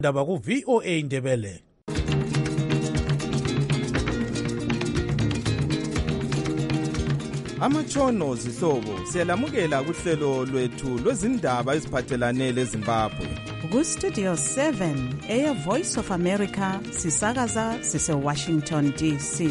Ndaba ku VOA Indebele. Amatshono zihlobo siyalamukela kuhlelo lwethu lwezindaba eziphathelane leZimbabwe. Ku Studio 7 Air Voice of America sisakaza sise Washington DC.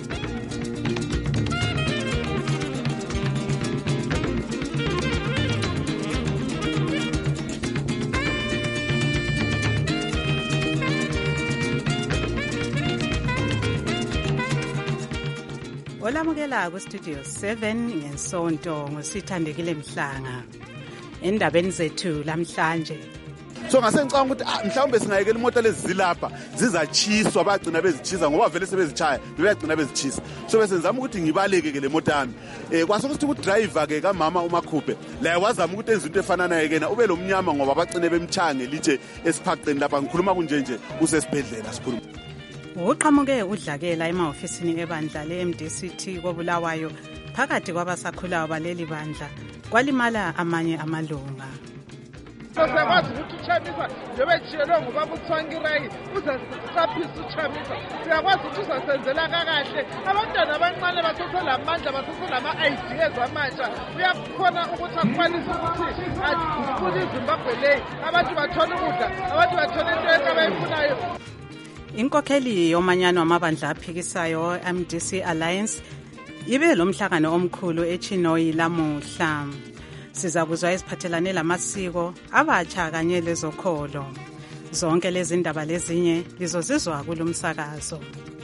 Olamukela ku Studio 7 ngesonto ngosithandekile Mhlanga. Endabeni zethu lamhlanje. So ngasengicanga ukuthi mhlawumbe singayekela imoto lezi zilapha zizachiswa bagcina bezichisa ngoba vele sebezichaya bebagcina bezichisa. So bese ngizama ukuthi ngibaleke ke le moto yami. Kwasokuthi udriver ke kaMama uMakhuphe la wazama ukuthi enze into efana naye kena ube lo mnyama ngoba bagcine bemchange litshe esiphaqeni lapha ngikhuluma kunjenje usesibhedlela sikhuluma. Uqhamuke udlakela emahofisini ebandla leMDCT koBulawayo phakathi kwabasakhulayo baleli bandla kwalimala amanye amalunga. Siyakwazi ukuthi uchamisa njebejiyelwe ngubaba uThwangirayi uzasaphisa uchamisa. Siyakwazi ukuthi uzasenzela kakahle abantwana abancane baseselamandla baseselama-ideas amatsha uyakhona ukuthi akwanise ukuthi afune iZimbabwe leyi abantu bathole ukudla abantu bathole into yonke abayifunayo. Inkokheli yomanyano wamabandla aphikisayo MDC Alliance ibe lo mhlangano omkhulu eChinoyi lamuhla. Sizakuzwa iziphathelane lamasiko abatsha kanye lezokholo. Zonke lezi ndaba lezinye lizozizwa kulomsakazo.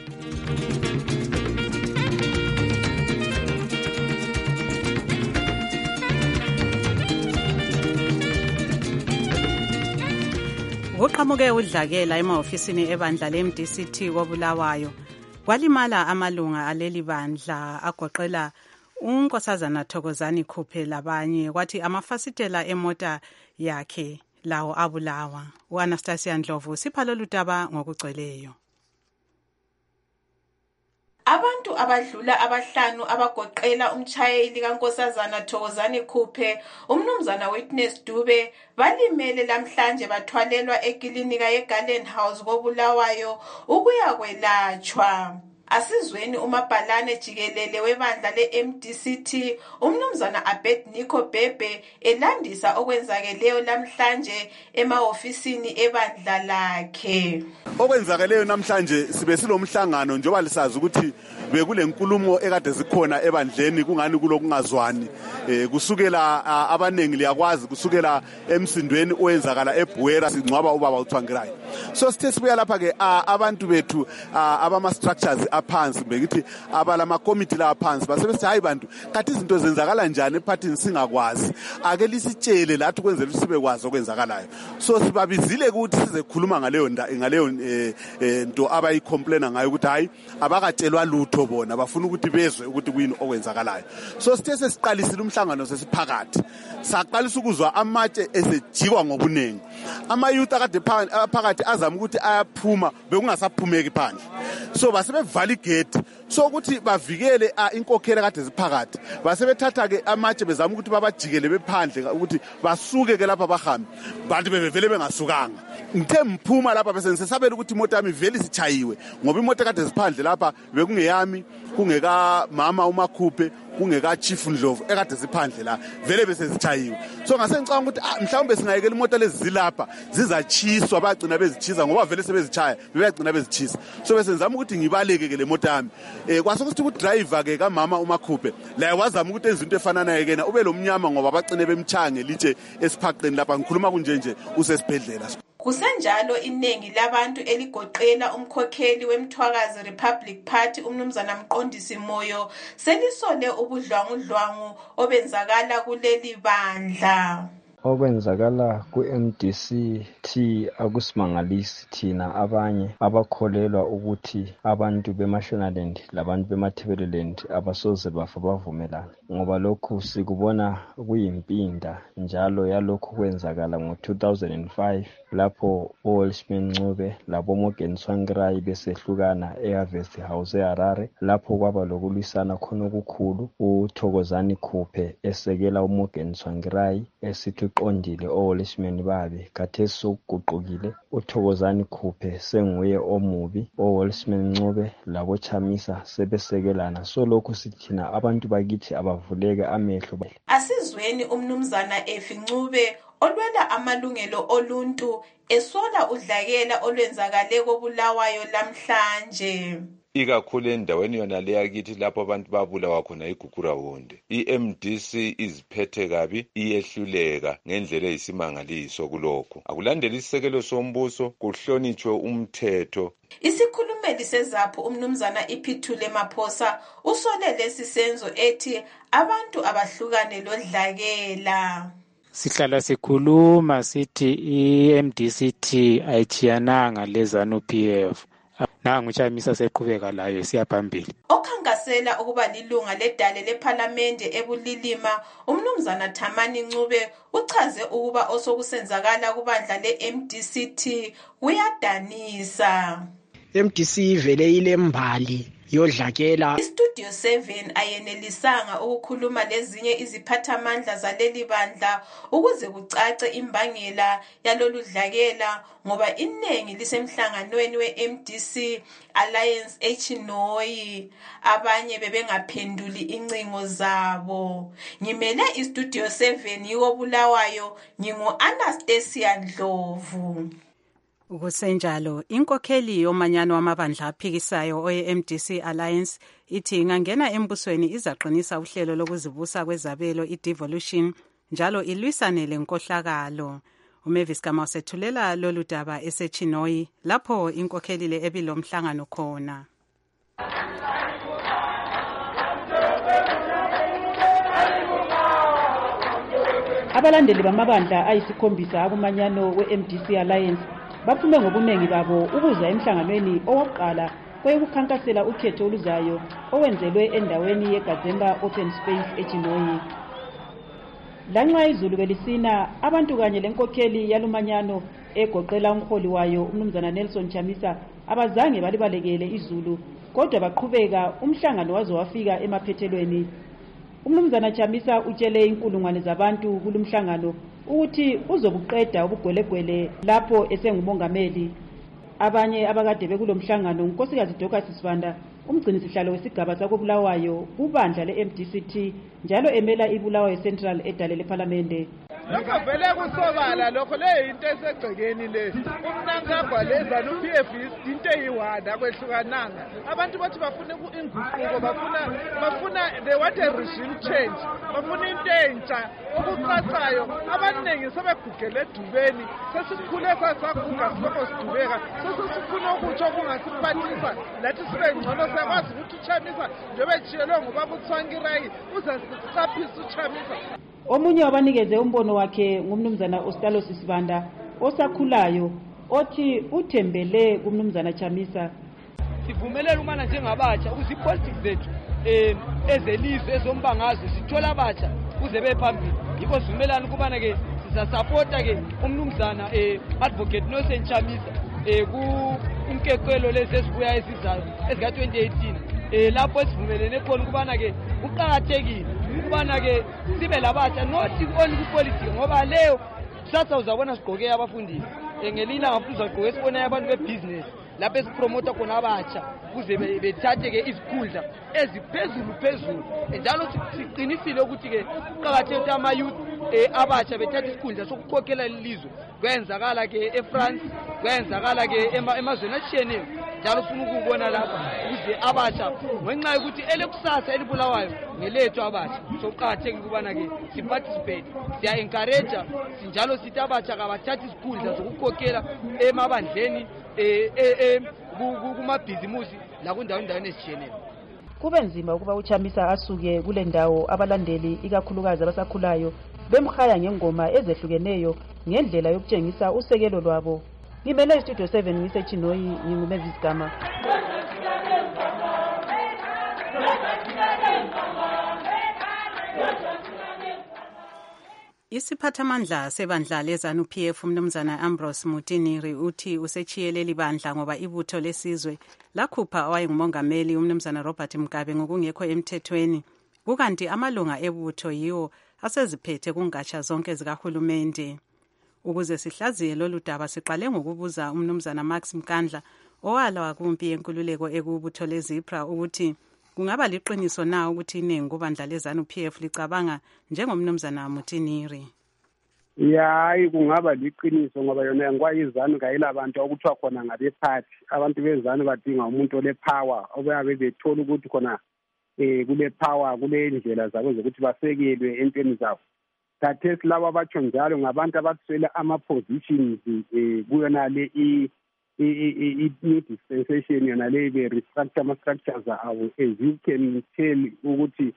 Uqhamuke udlakela emahofisini ebandla leMDCT koBulawayo kwalimala amalunga aleli bandla agoqela uNkosazana Thokozani Khuphe labanye kwathi amafasitela emota yakhe lawo abulawa. uAnastasia Ndlovu sipha lolu daba ngokugcweleyo. Abantu abadlula abahlanu abagoqela umtshayeli kaNkosazana Thokozani Khuphe, umnumzana Witness Dube balimele lamhlanje bathwalelwa ekilinika yeGarden House koBulawayo ukuya kwelatshwa. Asizweni umabhalane jikelele webandla leMDCT umnumzana Abednego Bhebhe elandisa okwenzakeleyo lamhlanje emahofisini ebandla lakhe. Okwenzakeleyo namhlanje sibe silomhlangano njengoba lisazi ukuthi bekule nkulumo ekade zikhona ebandleni kungani kulokungazwani kusukela abanengi liyakwazi kusukela emsindweni oyenzakala eBuera singcwaba ubaba uThwangirayi. So sithe sibuya lapha ke abantu bethu abama structures aphansi bekithi abalama committee la phansi basebethi hayi bantu kathi izinto zenzakala njani ephathini singakwazi ake lisitshele lathi kwenzela ukuthi sibe kwazi okwenzakalayo. So sibabizile ukuthi size khuluma ngaleyo nto abayicomplaina ngayo ukuthi hayi abakatshelwa lutho bona bafuna ukuthi bezwe ukuthi kuyini okwenzakalayo. So sithe sesiqalisile umhlangano sesiphakathi saqalisa ukuzwa amatshe esejikwa ngobunengi ama youth akade phakathi azama ukuthi ayaphuma bekungasaphumeki phandle. So basebevala igate so ukuthi bavikele inkokhela kade ziphakathi basebethatha ke amatshe bezama ukuthi babajikele bephandle ukuthi basuke ke lapha bahambe bantu bevele bengasukanga. Ngithe mphuma lapha bese ngisesabela ukuthi imoto yami vele isichayiwe ngoba imoto kade ziphandle lapha bekungeyami kungeka mama uMakhuphe kungeka Chief Ndlovu ekade ziphandle la vele bese zichayiwe. So ngasengicanga ukuthi mhlawumbe singayekela imoto lezi zilapha zizachiswa bagcina bezichisa ngoba vele sebezichaya bebagcina bezichisa. So bese ngizama ukuthi ngibaleke ke le moto yami kwasokuthi udriver ke kaMama uMakhuphe la wazama ukuthi enze into efana naye kena ube lo mnyama ngoba bagcine bemchange litshe esiphaqeni lapha ngikhuluma kunjenje usesibhedlela. Kusenjalo iningi labantu eligoqela umkhokheli weMthwakazi Republic Party umnumzana Mqondisi Moyo selisole ubudlwangudlwangu obenzakala kuleli bandla. Okwenzakala ku-MDCT akusimangalisi thina abanye abakholelwa ukuthi abantu beMashonaland labantu beMathebeleland abasoze bafa bavumelana ngoba lokhu sikubona kuyimpinda njalo yalokhu kwenzakala ngo-2005 lapho uWelshman Ncube labo Morgan Tsvangirai besehlukana eHarvest House eHarare lapho kwaba lokulwisana khona okukhulu uThokozani Khuphe esekela uMorgan Tsvangirai esithi sebeqondile oholesman babi. Khathesi sokuguqukile, uThokozani Khuphe senguye omubi, oholesman Ncube labo Chamisa sebesekelana. So lokhu sithina abantu bakithi abavuleke amehlo. Asizweni umnumzana Efi Ncube olwela amalungelo oluntu esola udlakela olwenzakale koBulawayo lamhlanje. Ikakhulu endaweni yona leyakithi lapho abantu babulawa khona iGugurawonde. iMDC iziphethe kabi, iyehluleka ngendlela eyisimangaliso kulokho. Akulandela isisekelo sombuso, kuhlonitshwe umthetho. Isikhulumeli seZAPHU umnumzana iPhithule Maphosa usole lesi senzo ethi abantu abahlukane lodlakela. Sihlala sikhuluma sithi iMDCT ayichiyananga leZANU-PF. Nangu Chamisa seqhubeka layo siyaphambili. Okhangasela ukuba lilunga ledale lePhalamende eBulilima, umnumzana Thamani Ncube uchaze ukuba osokusenzakala kubandla leMDCT kuyadanisa. MDC ivele ilembali yodlakela. Istudio 7 ayenelisanga ukukhuluma lezinye iziphathamandla zaleli bandla ukuze kucace imbangela yalolu dlakela ngoba inengi lisemhlanganweni weMDC Alliance eChinoyi, abanye bebengaphenduli incingo zabo. Ngimele istudio 7 yikoBulawayo, ngingu-Anastasia Ndlovu. Kusenjalo, inkokheli yomanyano wamabandla aphikisayo oye-MDC Alliance ithi ingangena embusweni izaqinisa uhlelo lokuzibusa kwezabelo i-devolution njalo ilwisane lenkohlakalo. UMavis Gama usethulela lolu daba eseChinoyi lapho inkokheli le ebilomhlangano khona. Abalandeli bamabandla ayisikhombisa akumanyano we-MDC Alliance baphume ngobuningi babo ukuza emhlanganweni owokuqala kweyokukhankasela ukhetho oluzayo owenzelwe endaweni yeGazemba Open Space eChinoyi. Lanxa izulu belisina, abantu kanye lenkokheli yalumanyano egoqela umholi wayo umnumzana Nelson Chamisa abazange balibalekele izulu, kodwa baqhubeka umhlangano waze wafika emaphethelweni. Umnumzana Chamisa utshele inkulungwane zabantu kulumhlangano ukuthi uzobuqeda ubugwelegwele lapho esengumongameli. Abanye abakade bekulomhlangano unkosikazi Dorcas Sibanda, umgcinisihlalo wesigaba sakoBulawayo kubandla leMDCT njalo emela iBulawayo Central edale lePhalamende. Lokho vele kusobala lokho leyinto esegcekeni le. Umnankagwa leZANU-PF into eyiwada kwehlukananga. Abantu bathi bafuna inguquko, bafuna they want a regime change. Bafuna into entsha okucacayo. Abaningi sebegugele edubeni. Sesikhule sasaguga siboko sidubeka. Sesifuna ukuthi okungasiphathisa lathi sibe ngcono sakwazi ukuthi uChamisa njengoba ejiyelwe ngubaba uTsvangirai uzasicaphisa uChamisa. Omunye wabanikeze umbono wakhe ngumnumzana Ostalos Sibanda osakhulayo othi uthembele kumnumzana Chamisa. Sivumelele umana njengabatsha ukuthi ipolitics zethu ezelizwe ezombangazo sithola abatsha kuze bephambili. Yikho sivumelana ukubana ke sizasupporta ke umnumzana advocate Nelson Chamisa ku umkekwelo lezi esibuya esizayo ezika 2018 lapho sivumelene khona ukubana ke uqhakathekile ukubana ke sibe labatsha not only ku politics ngoba leyo kusasa uzabona sigqoke abafundisi ngelila ngafuza sigqoke esibona abantu bebusiness lapho esipromota khona abatsha kuze bethathe ke izikhundla eziphezulu njalo siqinisile ukuthi ke uqhakathekile ama youth abatsha bethatha isikhundla sokukhokhela lelizwe. Kwenzakala ke eFrance, kwenzakala ke emazweni atshiyeneyo njalo sifuna ukubona lapha ukuze abatsha ngenxa yokuthi elekusasa elibulawayo ngelethu abatsha sokuqhakathekile ukubana ke siparticipate, siya encourage sinjalo sithi abatsha kabathatha isikhundla sokukhokhela emabandleni kumabhizimusi lakundaweni ezitshiyeneyo. Kube nzima ukuba uChamisa asuke kule ndawo abalandeli ikakhulukazi abasakhulayo bemkhaya ngengoma ezehlukeneyo ngendlela yokutshengisa usekelo lwabo. Ngimele istudio 7 ngiseChinoyi, nginguMavis Gama. Isiphathamandla sebandla leZANU-PF umnumzana Ambrose Mutiniri uthi usechiyeleli bandla ngoba ibutho lesizwe lakhupha owayengumongameli umnumzana Robert Mugabe ngokungekho emthethweni, kukanti amalunga ebutho yiwo aseziphethe kungatsha zonke zikahulumende. Ukuze sihlaziye lolu daba siqale ngokubuza umnumzana Max Mkandla owalwa kumpi yenkululeko ekubutho leZIPRA ukuthi kungaba liqiniso na ukuthi iningi kubandla leZANU-PF licabanga njengomnumzana Mutiniri. Hayi kungaba liqiniso ngoba yona ngwayizanu kayelabantu okuthiwa khona ngabephathi abantu bezanu badinga umuntu olepower obabe bethola ukuthi khona kule power kule ndlela zabo zokuthi basekelwe entweni zabo. Khathesi labo abatsho njalo ngabantu abathwele ama-positions kuyona le i-dispensation yona le be-restructure ama-structures abo as you can tell ukuthi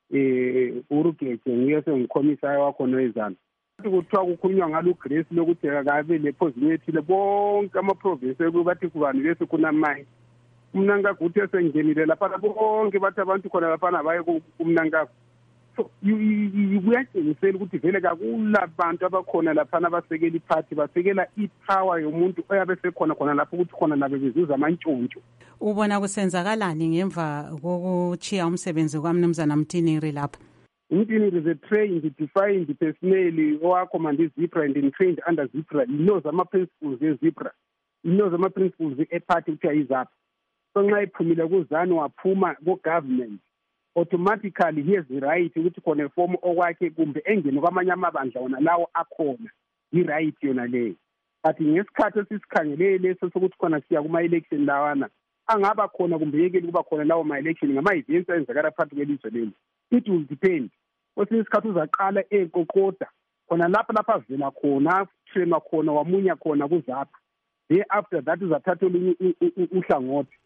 uRugege nguye sengikhomisayo wakhona wezanu. Kuthiwa kukhulunywa ngalo uGrace lokuthi akabe le position ethile bonke ama-province ekubathi kubani bese kunamayi. Umnangagu esengenile lapha bonke bathi abantu khona lapha baye kumnangagu. So kuyatshengisela ukuthi vele kakulabantu abakhona lapha abasekela iphathi basekela ipower yomuntu oyabe sekhona khona lapho ukuthi khona nabe bezuza amantshontsho. Ubona kusenzakalani ngemva kokuchiya umsebenzi kwaMnumzana Mtiniri lapha? Mtiniri is a trained, defined personnel owacommand iZIPRA and trained under ZIPRA. He knows ama-principles eZIPRA. He knows ama-principles ephathi kuthiwa izapha. So nxa ephumile kuzanu waphuma ku-government, automatically he has the right ukuthi khona ifomu okwakhe kumbe engene kwamanye amabandla wona lawo akhona i-right yona leyo. But ngesikhathi esisikhangele leso sokuthi khona siya kuma-election lawana angaba khona kumbe yekeli kuba khona lawo ma-election ngama-events ayenzakala phakathi kwelizwe leli. It will depend. Kwesinye isikhathi uzaqala eqoqoda khona lapha avela khona trainwa khona wamunya khona kuzapha. Then after that uzathatha olunye uhlangothi.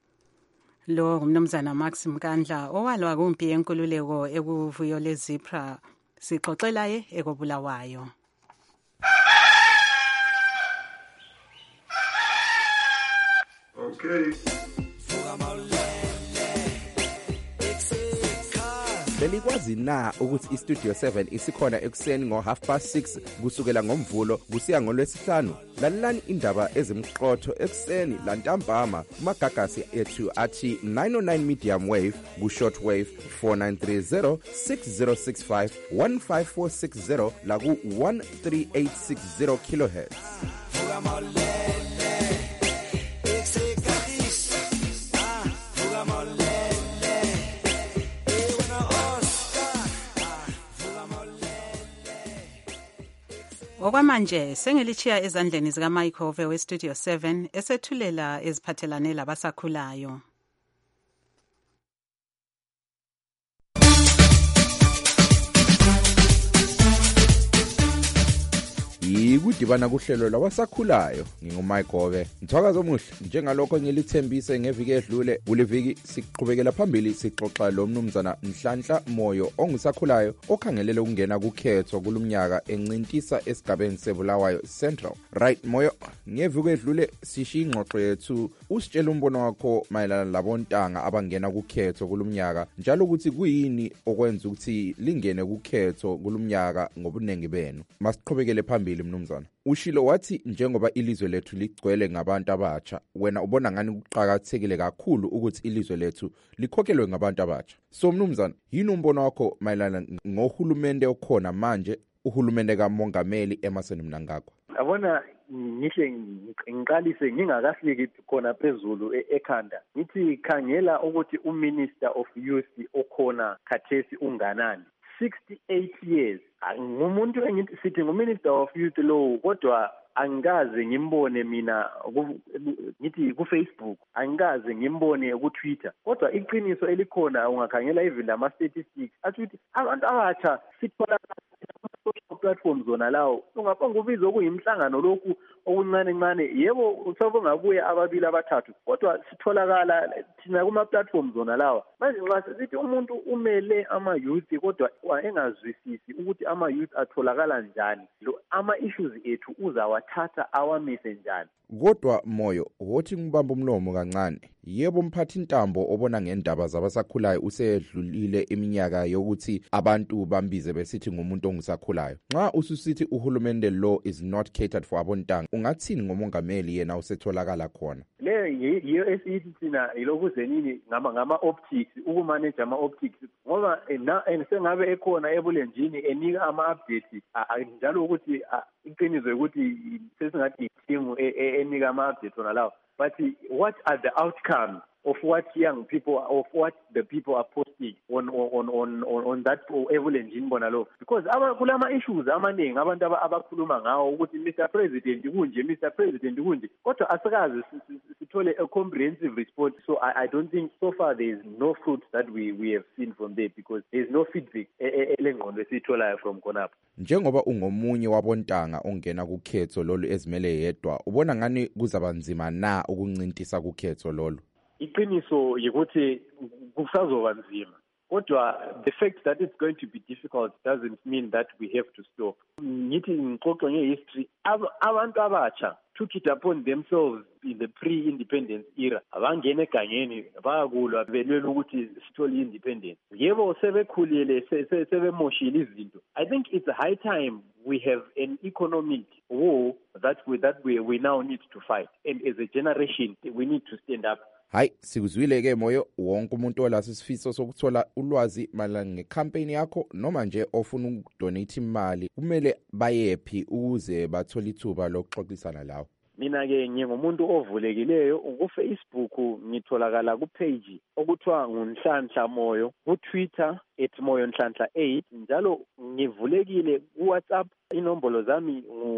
Lo umnumzana Max Mkandla owalwa kumpi yenkululeko ekuvuyo leZIPRA sixoxelaye ekobulawayo. Okay. Belikwazi na ukuthi iStudio 7 isikhona ekuseni ngo6:30 kusukela ngomvulo kusiya ngolwesihlanu? Lalelani indaba ezimqotho ekuseni lantambama kumagagasi ethu athi 909 medium wave ku-short wave 4930 6065 15460 la ku-13860 kilohertz. Okwamanje sengilichiya ezandleni zika Mike we Studio 7 esethulela eziphathelane labasakhulayo. Yikudibana kuhlelo lwabasakhulayo ngingumike Gove. Mthwakazi omuhle njengalokho ngilithembise ngeviki edlule kuleviki siqhubekela phambili sixoxa lo mnumzana Nhlanhla Moyo ongusakhulayo okhangelele ukungena kukhetho kulumnyaka encintisa esigabeni seBulawayo Central. Right Moyo, ngeviki edlule sishiya ingxoxo yethu usitshela umbono wakho mayelana labontanga abangena kukhetho kulumnyaka njalo ukuthi kuyini okwenza ukuthi lingene kukhetho kulumnyaka ngobunengi benu. Masiqhubekele phambili mnumzana. Ushilo wathi njengoba ilizwe lethu ligcwele ngabantu abatsha, wena ubona ngani kuqhakathekile kakhulu ukuthi ilizwe lethu likhokhelwe ngabantu abatsha. So mnumzana, yini umbono wakho mayelana ngohulumende okhona manje, uhulumende kaMongameli Emmerson Mnangagwa? Abona ngihle ngiqalise ngingakafiki khona phezulu ekhanda. Ngithi khangela ukuthi uMinister of Youth okhona khathesi unganani. 68 years. Ngumuntu engithi sithi nguMinister of Youth lo, kodwa angikaze ngimbone mina ngithi ku-Facebook, angikaze ngimbone ku-Twitter. Kodwa iqiniso elikhona ungakhangela even lama statistics athi ukuthi abantu abatsha sithola social platforms zona lawo ungapha ngubizwa okuyimhlangano lokhu okuncane yebo uthobo ngabuye ababili abathathu kodwa sitholakala thina kuma platforms zona lawa. Manje nxa sithi umuntu umele ama youth kodwa engazwisisi ukuthi ama youth atholakala njani, lo ama issues ethu uzawathatha awamise njani. Kodwa Moyo, wothi ngibamba umlomo kancane. Yebo mphathi intambo obona ngendaba zabasakhulayo usedlulile iminyaka yokuthi abantu bambize besithi ngumuntu ongusakhulayo. Nxa ususithi uhulumende law is not catered for abontanga, ungathini ngomongameli yena usetholakala khona? Le yiyo esithi thina yilokuze nini ngama optics ukumanage ama optics ngoba sengabe ekhona ebulenjini enika ama updates njalo ukuthi iqiniso ukuthi sesingathi team enika ama updates ona lawo. But what are the outcomes of what young people, of what the people are posting on that engine bona lo? Because kulama issues amaningi abantu abakhuluma ngawo ukuthi Mr President kunje, Mr President kunje, kodwa asikazi sithole a comprehensive response. So I don't think so far there is no fruit that we have seen from there, because there is no feedback elengqondo esitholayo from khonapho. Njengoba ungomunye wabontanga ongena kukhetho lolu ezimele yedwa, ubona ngani kuzabanzima na ukuncintisa kukhetho lolu? Iqiniso yikuthi kusazoba nzima, kodwa the fact that it's going to be difficult doesn't mean that we have to stop. Ngithi ngixoxe ngehistory, abantu abatsha took it upon themselves in the pre-independence era. Abangena egangeni bayakulwa belwela ukuthi sithole independence. Yebo sebekhulile sebemoshile izinto. I think it's a high time we have an economic war that we now need to fight, and as a generation we need to stand up. Hayi, sikuzwile ke Moyo, wonke umuntu olaso isifiso sokuthola ulwazi malanga ngecampaign yakho noma nje ofuna ukudonate imali kumele bayephi ukuze bathole ithuba lokuxoxisana lawo? Mina ke ngingumuntu ovulekileyo, ku-Facebook ngitholakala ku-page okuthiwa nguNhlanhla Moyo, ku-Twitter @moyonhlanhla8, njalo ngivulekile ku-WhatsApp. Inombolo zami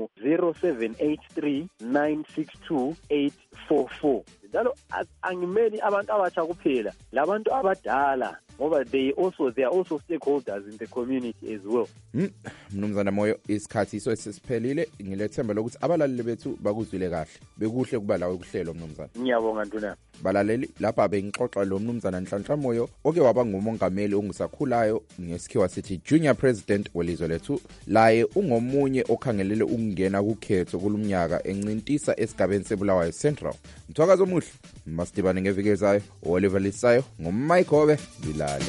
ngu 0783962844. Njalo angimeli abantu abatsha kuphela, labantu abadala, ngoba they are also stakeholders in the community as well. Mnumzana Moyo, isikhathi sesiphelile, ngilethemba lokuthi abalaleli bethu bakuzwile kahle. Bekuhle kuba lawe kuhlelo mnumzana. Ngiyabonga Ntuna. Balaleli, lapha bengixoxa lo mnumzana Nhlanhla Moyo oke waba ngumongameli ongusakhulayo, ngesikhiwa sithi junior president welizwe lethu. Laye ungomunye okhangelele ukungena kukhetho kulumnyaka encintisa esigabeni seBulawayo Central. Mthwakazo omuhle, masidibane ngeviki ezayo. Oliver Lisayo ngoMike Hobe Bilale.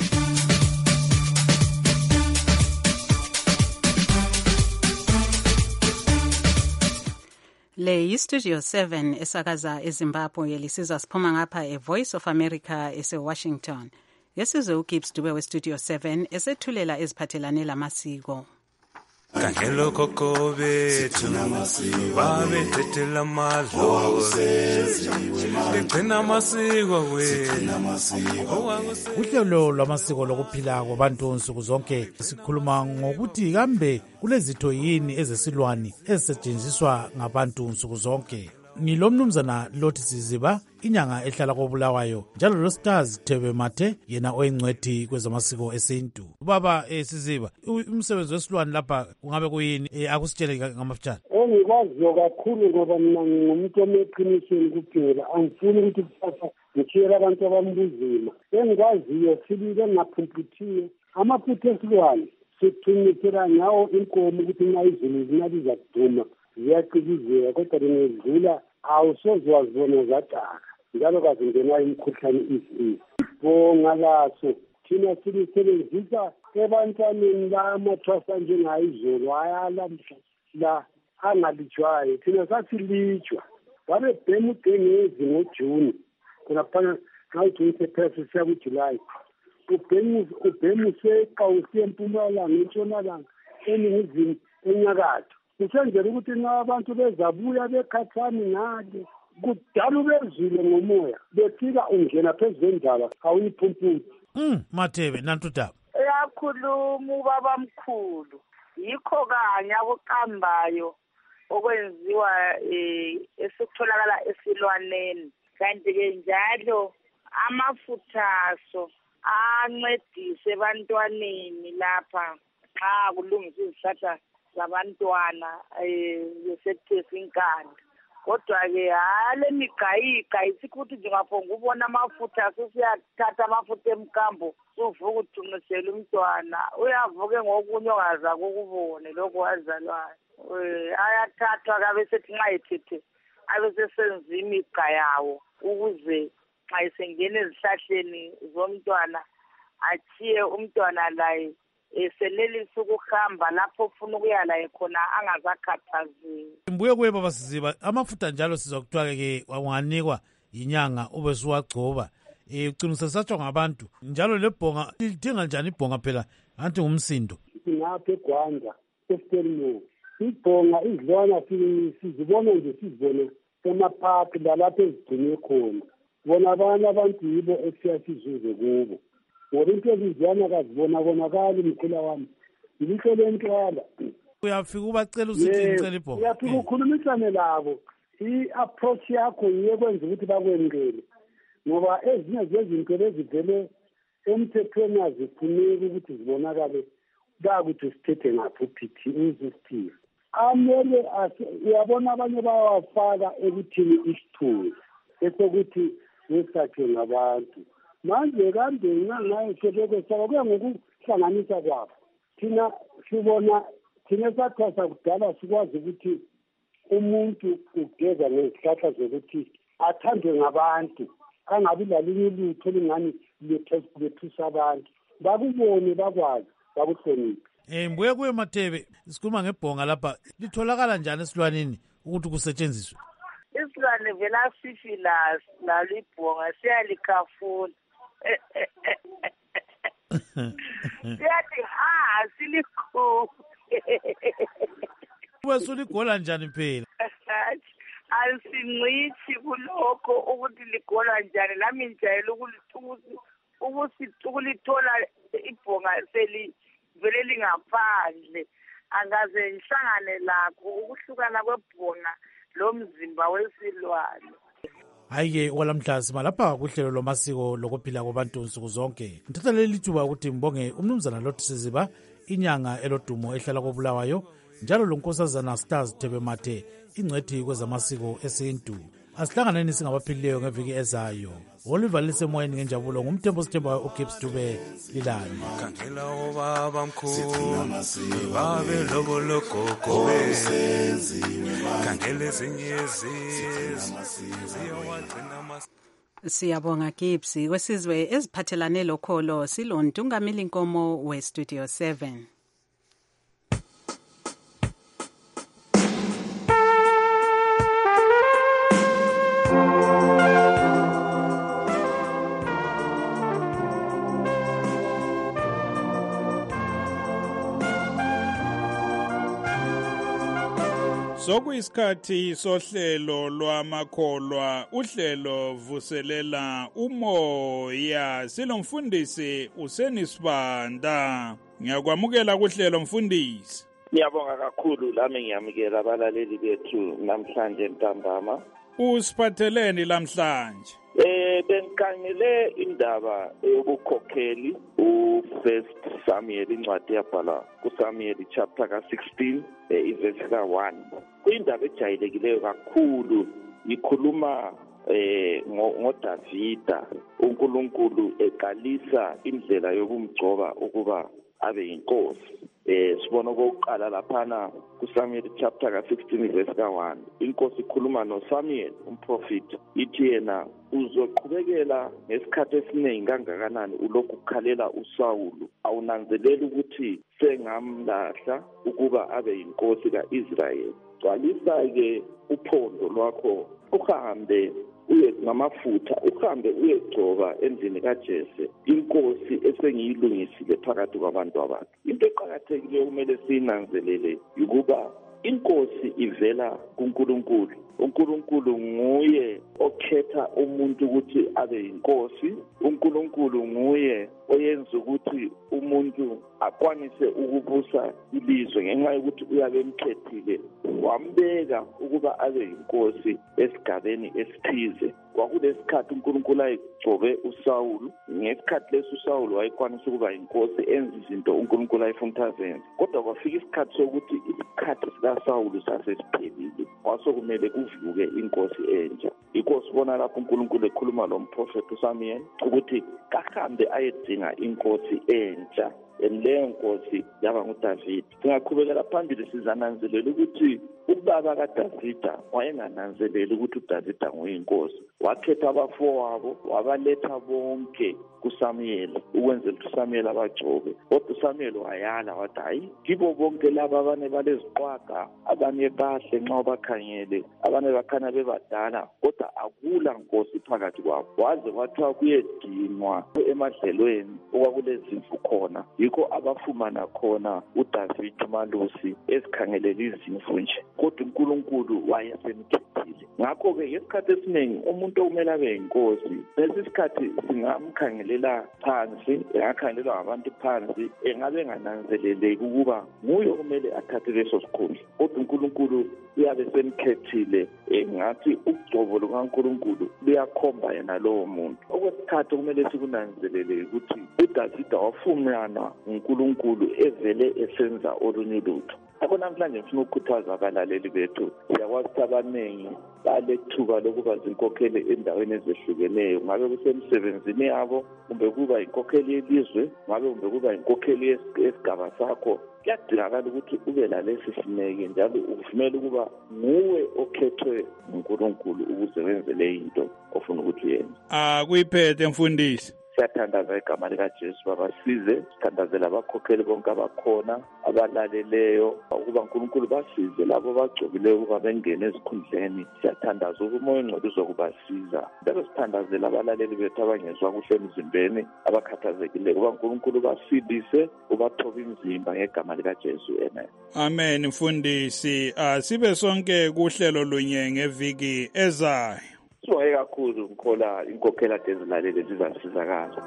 Le yiStudio 7 esakaza eZimbabwe yelisiza siphuma ngapha eVoice of America eseWashington. Yesizwe uGibbs Dube weStudio 7 esethulela eziphathelane lamasiko. Kangelo kokobe babe tetela madlozi legcina amasiko uhlelo lwamasiko lokuphila kwabantu nsuku zonke sikhuluma ngokuthi kambe kulezitho yini ezesilwani ezisetshenziswa ngabantu nsuku zonke. Ngilo mnumzana Lothi Siziba, inyanga ehlala koBulawayo, njalo lo Stars Thebe Mathe, yena oyingcwethi kwezamasiko esintu. Baba Siziba, umsebenzi wesilwane lapha kungabe kuyini? Akusitshele ngamafutshane. Ngikwaziyo kakhulu ngoba mina ngumuntu omeqinisweni kuphela, angifuni ukuthi kusasa ngitshiyela abantu abambuzima. Engikwaziyo sibike ngaphumputhiwe amaphutha esilwane siqinisela ngawo inkomo ukuthi nxa izulu zinaliza kuduma ziyaqikizeka, kodwa ngedlula awusozwazibona zadaka, njalo kazingenwa imikhuhlane isibonga laso thina silisebenzisa ebantwaneni lamathwasa njengayizolo ayalamhla la angalitshwayo. Thina sasilitshwa babebhema udengezi ngoJuni, khonaphana nxa uJuni sephela sisiya kuJulayi, ubhema useqa usiya empumalanga, entshonalanga, eningizimu, enyakatho. Kusenzela ukuthi nxa abantu bezabuya bekhathani ngale kudala ubezile ngomoya befika ungena phezu kwendaba awuyiphumputhe. Mathebe nantudaba uyakhuluma ubaba mkhulu, yikho kanye akuqambayo okwenziwa esikutholakala esilwaneni. Kanti-ke njalo amafuthaso ancedise ebantwaneni lapha xa kulungiswa izihlahla zabantwana besekuthesa inkanda. Kodwa-ke hale migayiga isikho ukuthi njengaphonga ubona amafutha susiyathatha amafutha emkambo suvuka uthunqisela umntwana, uyavuke ngokunye ongaza kukubone lokhu wazalwayo. Ayathathwa kabe sethi nxa ethethe abe sesenza imiga yawo ukuze xa esengena ezihlahleni zomntwana achiye umntwana laye esenelisa ukuhamba lapho ufuna ukuya laye khona angazakhathazeki. Mbuye kuye baba Siziba, amafutha njalo sizwa kuthiwa-ke wanganikwa inyanga ube suwagcoba ugcina sesatshwa ngabantu njalo lebhonga lidinga njani ibhonga phela anti ngumsindo ngapha eGwanda eStelmo ibhonga izilwana sizibona nje sizibone emaphakathi lalapho ezigcine khona bona abanye abantu yibo esiya sizuze kubo ngoba into ezizwana kazibonakali mkhula wami yilihlo lentwala uyafika ubacela usithi ngicela ibhonga uyafika ukhulumisane labo i-approach yakho yiyo kwenza ukuthi bakwemukele ngoba ezinye zezinto lezivele emthethweni azifuneki ukuthi zibonakale bakuthi sithethe ngaphi uphithi uzisithiyo amele uyabona abanye bayawafaka ekuthini isithunzi esokuthi wesakhe ngabantu manje kambe ngayo sebekwesaka kuya ngokuhlanganisa kwabo thina sibona thina sathasa kudala sikwazi ukuthi umuntu ugeza ngezihlahla zokuthi athandwe ngabantu angabi lalinye lutho lingani lethusa abantu bakubone bakwazi bakuhloniphe. Mbuye kuye Mathebe sikhuluma ngebhonga lapha litholakala njani esilwaneni ukuthi kusetshenziswe? Isilwane vela sifi lalo ibhonga siyalikafuna siyathi silikhulu Wesuligola njani phela? Asincithi kulokho ukuthi ligola njani lami njayela ukulithola ibhonga selivele lingaphandle angaze ngihlangane lakho ukuhlukana kwebhonga lomzimba wesilwane. Hayi-ke okwamhla sima lapha kuhlelo lwamasiko lokuphila kwabantu nsuku zonke ngithatha leli thuba ukuthi ngibonge umnumzana Lothi Siziba inyanga elodumo ehlala koBulawayo njalo lonkosazana Stars Thebe Mathe ingcwethi kwezamasiko esintu. Asihlanganeni singabaphilileyo ngeviki ezayo. Olivalise moyeni ngenjabulo ngumthembo sithemba uGibbs Dube Lilani. Khangela obaba mkhulu babe lobo logogo khangela ezinye ziyawagcina Siyabonga Gibbs. Kwesizwe eziphathelane lokholo silontungameli Nkomo we-Studio 7. Sokuyisikhathi sohlelo lwamakholwa uhlelo vuselela umoya silomfundisi uSenisibanda. Ngiyakwamukela kuhlelo mfundisi. Ngiyabonga kakhulu lami ngiyamukela abalaleli bethu namhlanje ntambama. Usiphatheleni lamhlanje? Bengikhangele indaba yobukhokheli uFirst Samuel incwadi yabhala kuSamuel chapter ka-16 iverse ka-1. Kuyindaba ejayilekileyo kakhulu ikhuluma ngoDavida uNkulunkulu eqalisa indlela yokumgcoba ukuba abe yinkosi. Sibona okokuqala laphana kuSamuel chapter ka-16 verse ka-1 inkosi ikhuluma noSamuel umprofeti ithi yena uzoqhubekela ngesikhathi esiningi kangakanani ulokhu ukhalela uSawulu awunanzeleli ukuthi sengamlahla ukuba abe yinkosi ka-Israyeli. Gcwalisa-ke uphondo lwakho uhambe uye ngamafutha uhambe uyegcoba endlini kaJese inkosi esengiyilungisile phakathi kwabantu abantu. Into eqhakathekileyo kumele siyinanzelele ukuba inkosi ivela kuNkulunkulu. uNkulunkulu nguye okhetha umuntu ukuthi abe yinkosi. uNkulunkulu nguye oyenza ukuthi umuntu akwanise ukubusa ilizwe ngenxa yokuthi uyabe emkhethile wambeka ukuba abe yinkosi esigabeni esithize. Kwakulesikhathi uNkulunkulu ayigcobe uSawulu ngesikhathi leso uSawulu wayekwanisa ukuba yinkosi enza izinto uNkulunkulu ayefuna ukuthi azenze. Kodwa kwafika isikhathi sokuthi isikhathi sikaSawulu sasesiphelile kwasokumele kuvuke inkosi entsha. Inkosi bona lapho uNkulunkulu ekhuluma lo mprofeti uSamuel ukuthi kahambe ayedinga inkosi entsha leyo nkosi yaba nguDavid. Singaqhubekela phambili sizananzelela ukuthi ubaba kaDavida wayengananzeleli ukuthi uDavida nguyinkosi. Wakhetha abafowabo wabaletha bonke kuSamuel ukwenzela ukuthi uSamuel abagcobe. Kodwa uSamuel wayala wathi hayi, kibo bonke laba abane baleziqwaga, abanye bahle nxa bakhangele, abanye bakhanya bebadala, kodwa akula nkosi phakathi kwabo. Waze kwathiwa kuyedinwa emadlelweni okwakulezimvu khona, yikho abafumana khona uDavid umalusi ezikhangelela izimvu nje, kodwa uNkulunkulu wayesemkhethile. Ngakho-ke ngesikhathi esiningi umuntu okumele abe yinkosi, lesi sikhathi singamkhangelela phansi, engakhangelelwa ngabantu phansi, engabe engananzeleleki ukuba nguye okumele athathe leso sikhundla, kodwa uNkulunkulu uyabe semkhethile. Ngathi ugcobo lukaNkulunkulu luyakhomba yena lowo muntu. Okwesithathu kumele sikunanzelele ukuthi uDavida wafunyanwa uNkulunkulu evele esenza olunye lutho. Akho namhlanje ngifuna ukukhuthaza abalaleli bethu, siyakwazi ukuthi abaningi balethuba lokuba zinkokheli endaweni ezehlukeneyo, ngabe kusemsebenzini yabo, kumbe kuba inkokheli yelizwe, ngabe kumbe kuba inkokheli yesigaba sakho. Kuyadingakala ukuthi ube lalesi sineke njalo uvumele ukuba nguwe okhethwe uNkulunkulu ukuze wenze le into ofuna ukuthi uyenze. Kuyiphethe mfundisi. Siyathandaza igama likaJesu babasize, sithandazela abakhokheli bonke abakhona abalaleleyo ukuba uNkulunkulu basize labo bagcobileyo ukuba bengene ezikhundleni. Siyathandaza ukuba umoya ongcwele uzokubasiza. Njalo sithandazela abalaleli bethu abangezwa kuhle emzimbeni, abakhathazekileyo ukuba uNkulunkulu basindise, ubathobe imizimba ngegama likaJesu. Amen. Amen mfundisi. Sibe sonke kuhlelo lunye ngeviki ezayo. Siwaye kakhulu ngikhola inkokheli ade ezilalele zizasizakala.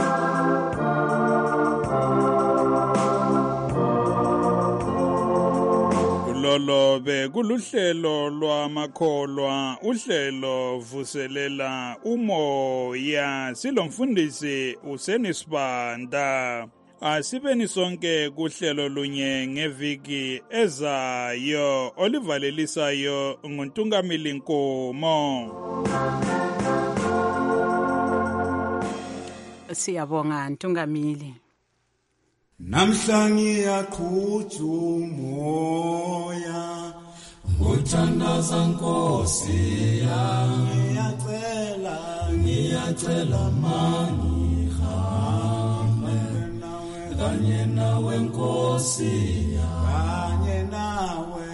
Lolo bekuluhlelo lwamakholwa, uhlelo vuselela umoya. Silomfundisi uSenisibanda. Asibeni sonke kuhlelo lunye ngeviki ezayo. Olivalelisayo nguNtungamili Nkomo. Siyabonga Ntungamili. Namhla ngiyaqhutha umoya, ngothandaza Nkosi yami, ngiyacela mangihambe kanye nawe Nkosi yami, kanye nawe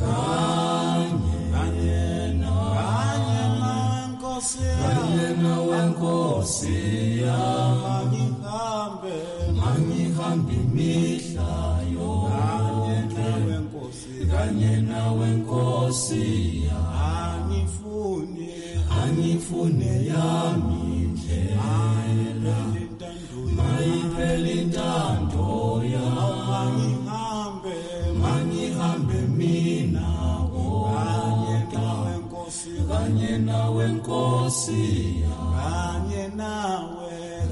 Nkosi yami, mangihambe imihla yonke kanye nawe Nkosi yami, angifune yami indlela, mayiphele intando yami, mangihambe mina kanye nawe Nkosi yami, kanye nawe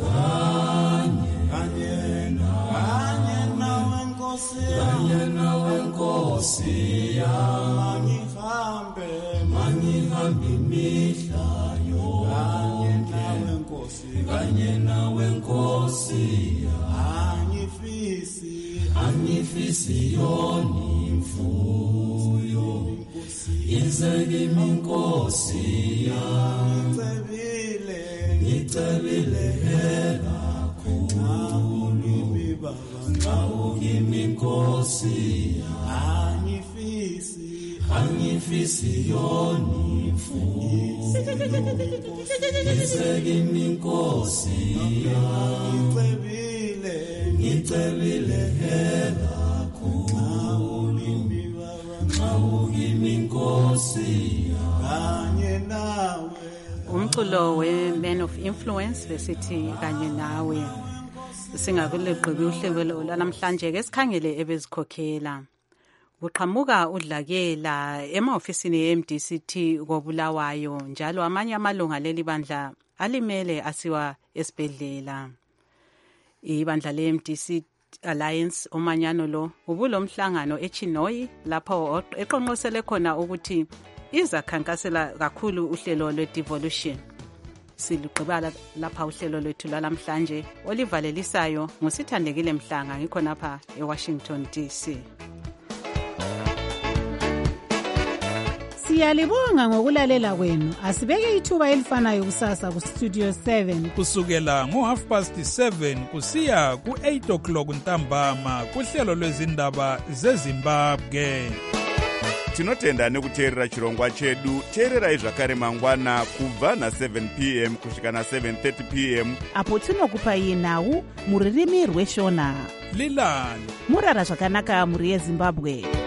Nkosi yami, mangihambe imihla yonke kanye nawe Nkosi yami, angifisi yona imfuyo, izeke imi Nkosi yami, ngicebile kakhulu, nxa ukimi Nkosi yami, angifisi yona imfuyo, izeke imi Nkosi yami, ngicebile kakhulu, nxa ukimi Nkosi kanye nawe. Umculo we-Man of Influence besithi kanye nawe. Singakulegqibi uhlelo lwanamhlanje ke sikhangele ebezikhokhela. Kuqhamuka udlakela emaofisini ye-MDCT koBulawayo, njalo amanye amalunga leli bandla alimele asiwa esibhedlela. Ibandla le-MDC Alliance umanyano lo ubulomhlangano eChinoyi lapho eqonqosele khona ukuthi izakhankasela kakhulu uhlelo lwe-devolution. silugqibala lapha uhlelo lwethu lwalamhlanje olivalelisayo nguSithandekile Mhlanga ngikhonapha eWashington DC. Siyalibonga ngokulalela kwenu. Asibeke ithuba elifanayo kusasa ku Studio 7 kusukela ngo7:30 kusiya ku8 o'clock ntambama kuhlelo lwezindaba zeZimbabwe. Tinotenda nekuteerera chirongwa chedu. Teererai zvakare mangwana kubva na7 p.m. kusvika na7:30 p.m. apo tinokupai nhau muririmi rweshona. Lilani murara zvakanaka muri yeZimbabwe.